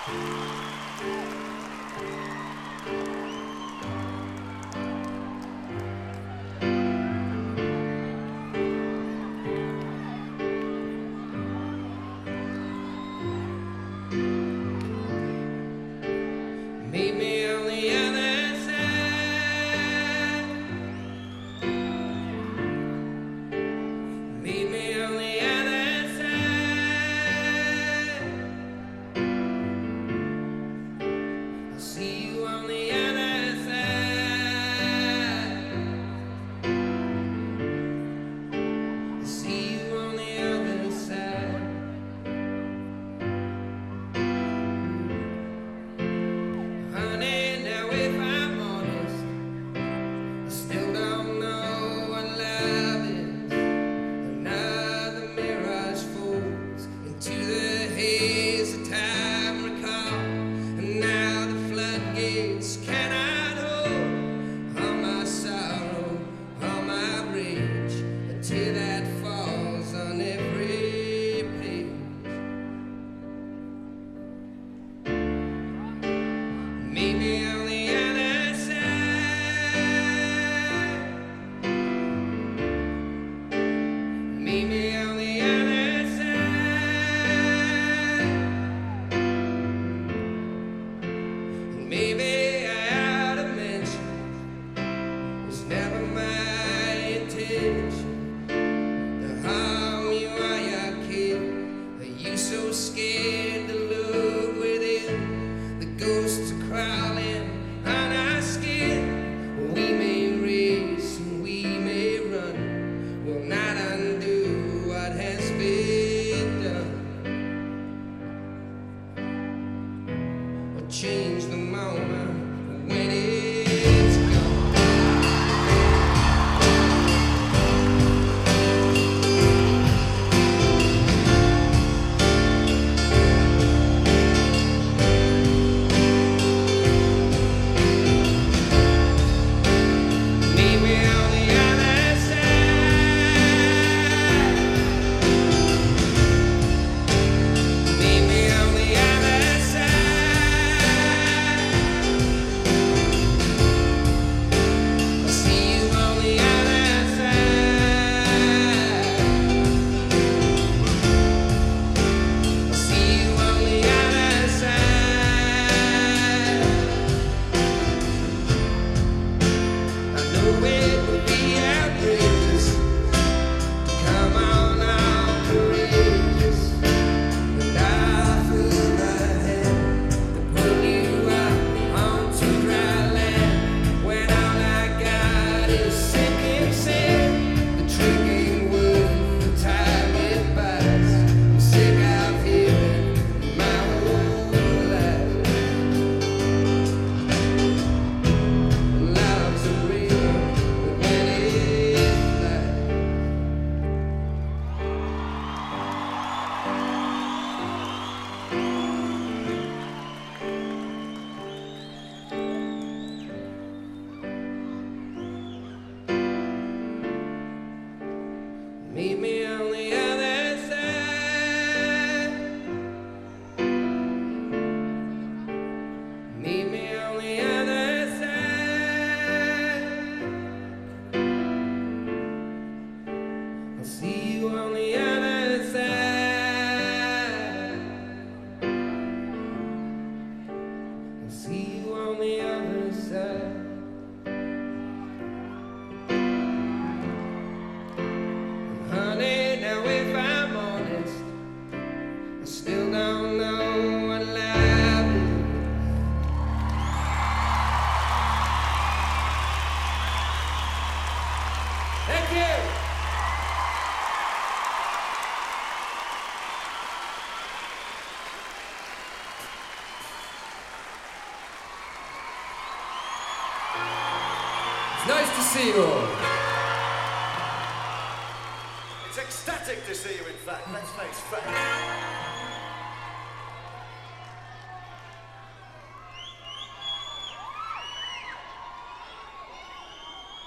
Meet me on the other side. Meet me on the other side. I'll see you on the other side. I'll see you on the other side. Honey, now if I'm honest, I still don't know what love is. Another mirage falls into the haze of time recall, and now the floodgates cannot hold all my sorrow, all my rage, a tear that falls on every page. Meet me on the other side. Meet me on the other side. And maybe I ought to mention it was never my intention to harm you or your kid. Are you so scared to look within? The ghosts are crawling on our skin. We may race and we may run, will not undo what has been done, or change the moment when it's gone. Meet me on the other side. Meet me on the other side. I'll see you on the other side. I'll see you on the other side. I know it would be outrageous. Come on out, courageous. And I feel my hand to pull you out onto dry land, when all I got is sinking sand. The trick ain't worth the time it buys. I'm sick of hearing my whole life. Love's a real when it's like. Meet me on the other side. Meet me on the other side. I'll see you on the other side. I'll see you on the other side. Honey, now if I'm honest, I still don't know what love is. Thank you. It's nice to see you all. It's ecstatic to see you, in fact. Let's face facts.